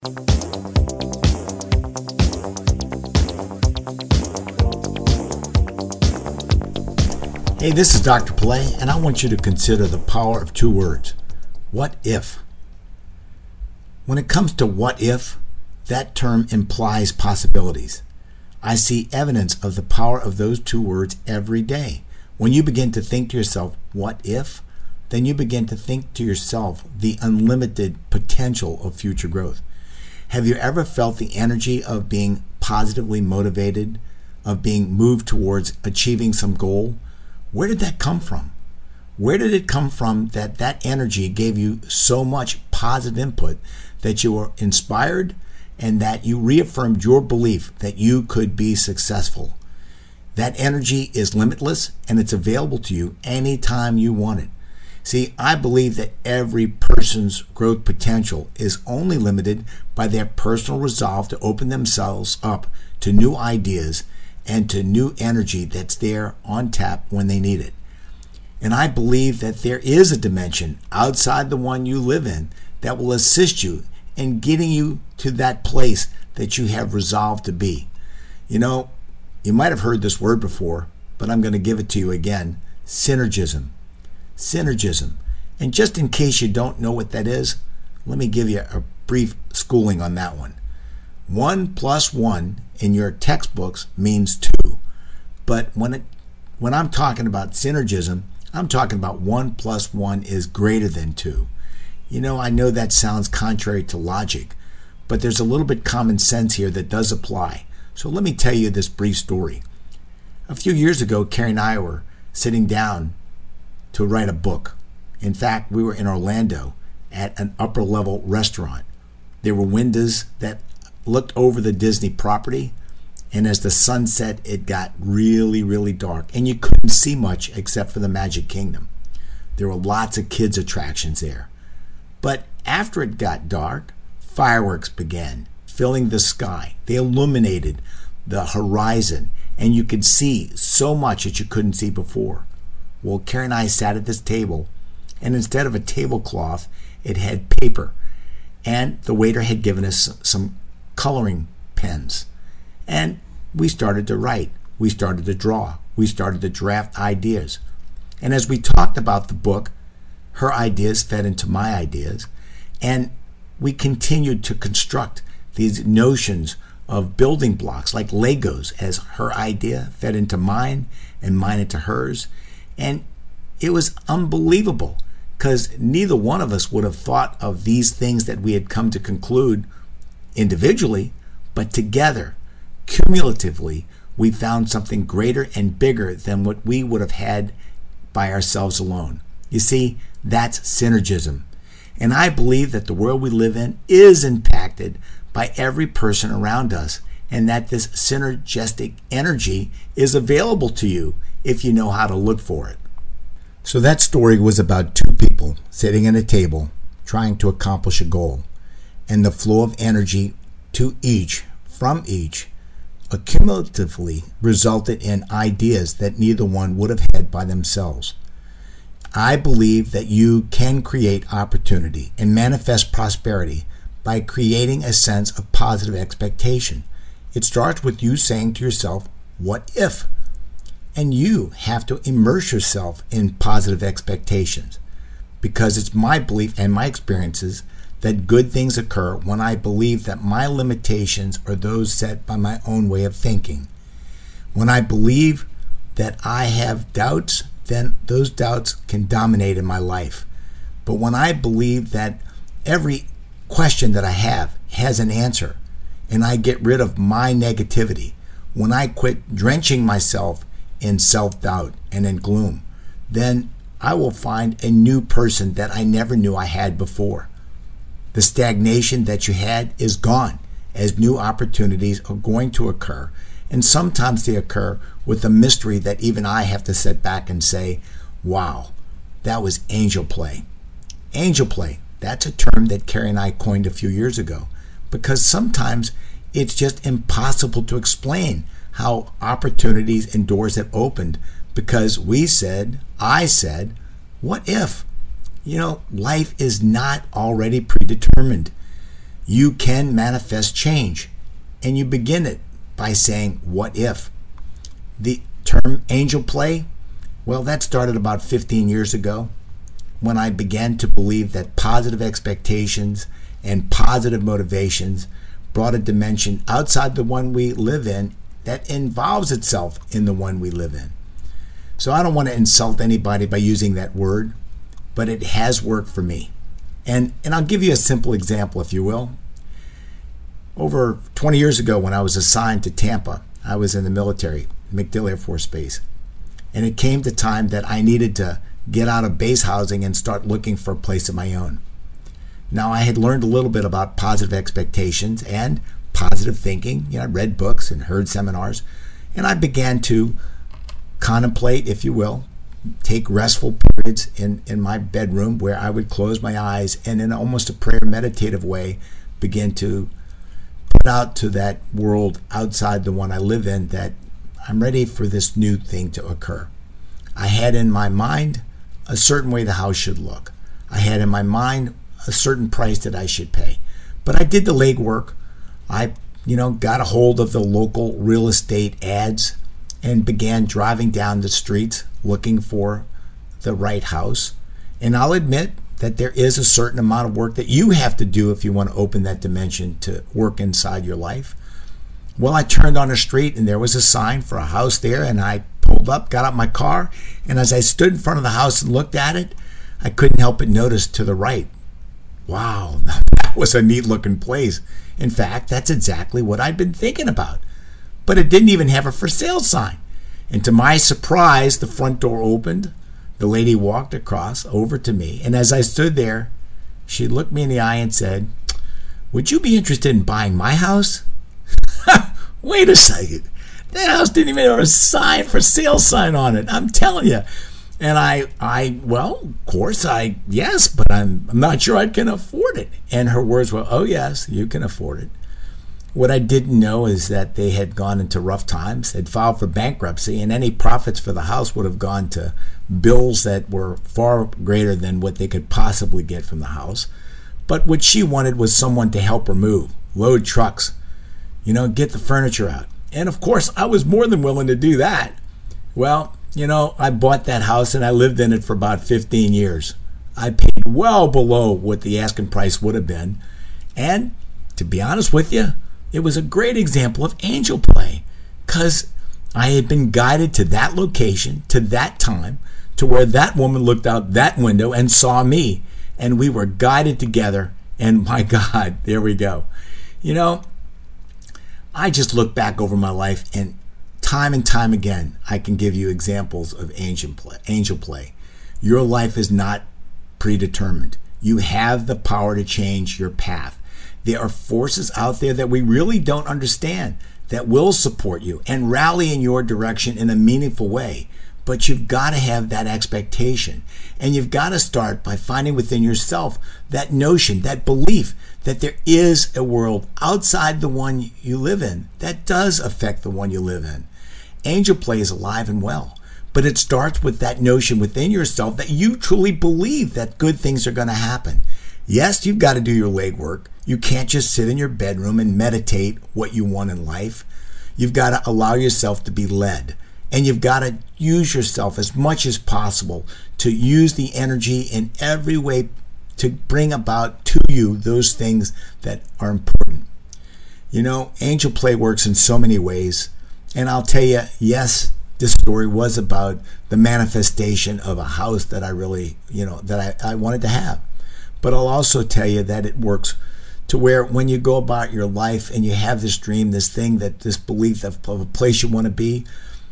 Hey, this is Dr. Play, and I want you to consider the power of two words. What if? When it comes to what if, that term implies possibilities. I see evidence of the power of those two words every day. When you begin to think to yourself, what if? Then you begin to think to yourself the unlimited potential of future growth. Have you ever felt the energy of being positively motivated, of being moved towards achieving some goal? Where did that come from? Where did it come from that energy gave you so much positive input that you were inspired and that you reaffirmed your belief that you could be successful? That energy is limitless and it's available to you anytime you want it. See, I believe that every person's growth potential is only limited by their personal resolve to open themselves up to new ideas and to new energy that's there on tap when they need it. And I believe that there is a dimension outside the one you live in that will assist you in getting you to that place that you have resolved to be. You know, you might have heard this word before, but I'm going to give it to you again. Synergism. Synergism. And just in case you don't know what that is, let me give you a brief schooling on that one. 1 plus 1 in your textbooks means 2. But when I'm talking about synergism, I'm talking about 1 plus 1 is greater than 2. You know, I know that sounds contrary to logic, but there's a little bit common sense here that does apply. So let me tell you this brief story. A few years ago, Carrie and I were sitting down to write a book. In fact, we were in Orlando at an upper level restaurant. There were windows that looked over the Disney property, and as the sun set, it got really, really dark, and you couldn't see much except for the Magic Kingdom. There were lots of kids' attractions there. But after it got dark, fireworks began filling the sky. They illuminated the horizon, and you could see so much that you couldn't see before. Well, Carrie and I sat at this table, and instead of a tablecloth, it had paper, and the waiter had given us some coloring pens, and we started to write, we started to draw, we started to draft ideas. And as we talked about the book, her ideas fed into my ideas, and we continued to construct these notions of building blocks like Legos, as her idea fed into mine and mine into hers. And it was unbelievable because neither one of us would have thought of these things that we had come to conclude individually, but together, cumulatively, we found something greater and bigger than what we would have had by ourselves alone. You see, that's synergism. And I believe that the world we live in is impacted by every person around us, and that this synergistic energy is available to you if you know how to look for it. So that story was about two people sitting at a table trying to accomplish a goal, and the flow of energy to each, from each, accumulatively resulted in ideas that neither one would have had by themselves. I believe that you can create opportunity and manifest prosperity by creating a sense of positive expectation. It starts with you saying to yourself, what if? And you have to immerse yourself in positive expectations, because it's my belief and my experiences that good things occur when I believe that my limitations are those set by my own way of thinking. When I believe that I have doubts, then those doubts can dominate in my life. But when I believe that every question that I have has an answer, and I get rid of my negativity, when I quit drenching myself in self-doubt and in gloom, then I will find a new person that I never knew I had before. The stagnation that you had is gone, as new opportunities are going to occur, and sometimes they occur with a mystery that even I have to sit back and say, wow, that was angel play. Angel play, that's a term that Carrie and I coined a few years ago, because sometimes it's just impossible to explain how opportunities and doors have opened, because I said, what if? You know, life is not already predetermined. You can manifest change, and you begin it by saying, what if? The term angel play, well, that started about 15 years ago when I began to believe that positive expectations and positive motivations brought a dimension outside the one we live in that involves itself in the one we live in. So I don't want to insult anybody by using that word, but it has worked for me. And I'll give you a simple example, if you will. Over 20 years ago, when I was assigned to Tampa, I was in the military, MacDill Air Force Base. And it came to time that I needed to get out of base housing and start looking for a place of my own. Now, I had learned a little bit about positive expectations and positive thinking. I read books and heard seminars, and I began to contemplate, if you will, take restful periods in my bedroom where I would close my eyes and in almost a prayer meditative way begin to put out to that world outside the one I live in that I'm ready for this new thing to occur. I had in my mind a certain way the house should look. I had in my mind a certain price that I should pay. But I did the legwork. I, got a hold of the local real estate ads and began driving down the streets looking for the right house. And I'll admit that there is a certain amount of work that you have to do if you want to open that dimension to work inside your life. Well, I turned on a street and there was a sign for a house there, and I pulled up, got out my car, and as I stood in front of the house and looked at it, I couldn't help but notice to the right, wow, that was a neat looking place. In fact, that's exactly what I'd been thinking about. But it didn't even have a for sale sign. And to my surprise, the front door opened. The lady walked across over to me, and as I stood there, she looked me in the eye and said, "Would you be interested in buying my house?" Wait a second. That house didn't even have a for sale sign on it. I'm telling you. And well, of course, yes, but I'm not sure I can afford it. And her words were, "Oh, yes, you can afford it." What I didn't know is that they had gone into rough times, had filed for bankruptcy, and any profits for the house would have gone to bills that were far greater than what they could possibly get from the house. But what she wanted was someone to help her move, load trucks, get the furniture out. And of course, I was more than willing to do that. Well, I bought that house and I lived in it for about 15 years. I paid well below what the asking price would have been. And to be honest with you, it was a great example of angel play, because I had been guided to that location, to that time, to where that woman looked out that window and saw me, and we were guided together, and my God, there we go. I just look back over my life, and time again, I can give you examples of angel play. Your life is not predetermined. You have the power to change your path. There are forces out there that we really don't understand that will support you and rally in your direction in a meaningful way. But you've got to have that expectation. And you've got to start by finding within yourself that notion, that belief that there is a world outside the one you live in that does affect the one you live in. Angel play is alive and well. But it starts with that notion within yourself that you truly believe that good things are going to happen. Yes, you've got to do your legwork. You can't just sit in your bedroom and meditate what you want in life. You've got to allow yourself to be led. And you've got to use yourself as much as possible to use the energy in every way to bring about to you those things that are important. Angel play works in so many ways. And I'll tell you, yes, this story was about the manifestation of a house that I really, that I wanted to have. But I'll also tell you that it works to where when you go about your life and you have this dream, this thing, this belief of a place you want to be,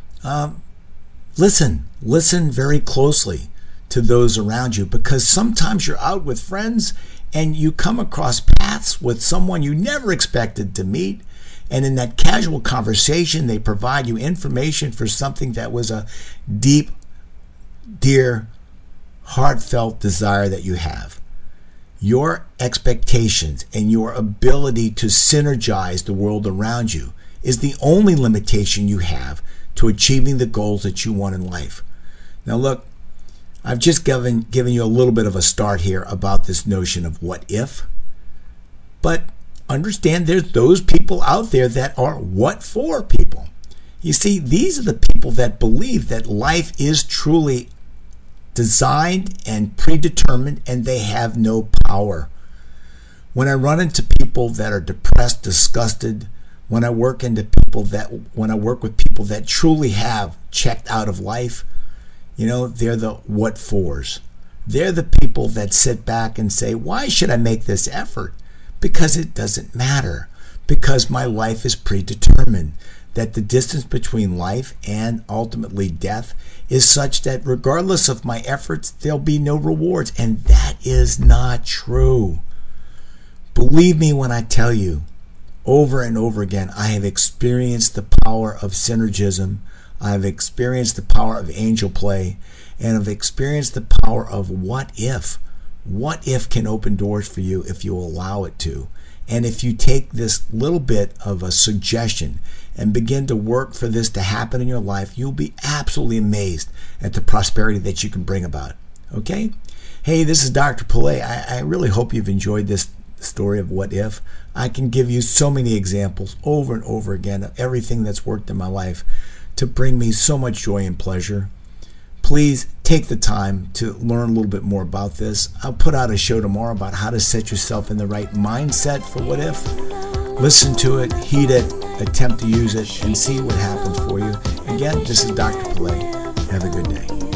listen very closely to those around you, because sometimes you're out with friends and you come across paths with someone you never expected to meet. And in that casual conversation, they provide you information for something that was a deep, dear, heartfelt desire that you have. Your expectations and your ability to synergize the world around you is the only limitation you have to achieving the goals that you want in life. Now look, I've just given you a little bit of a start here about this notion of what if, but understand there's those people out there that are what for people. You see, these are the people that believe that life is truly designed and predetermined and they have no power. When I run into people that are depressed, disgusted, when I work with people that truly have checked out of life, they're the what fors. They're the people that sit back and say, why should I make this effort? Because it doesn't matter. Because my life is predetermined. That the distance between life and ultimately death is such that regardless of my efforts, there'll be no rewards. And that is not true. Believe me when I tell you, over and over again, I have experienced the power of synergism. I have experienced the power of angel play. And I've experienced the power of what if. What if can open doors for you if you allow it to. And if you take this little bit of a suggestion and begin to work for this to happen in your life, you'll be absolutely amazed at the prosperity that you can bring about. Okay? Hey, this is Dr. Pillay. I really hope you've enjoyed this story of what if. I can give you so many examples over and over again of everything that's worked in my life to bring me so much joy and pleasure. Please take the time to learn a little bit more about this. I'll put out a show tomorrow about how to set yourself in the right mindset for what if. Listen to it, heed it, attempt to use it, and see what happens for you. Again, this is Dr. Pillay. Have a good day.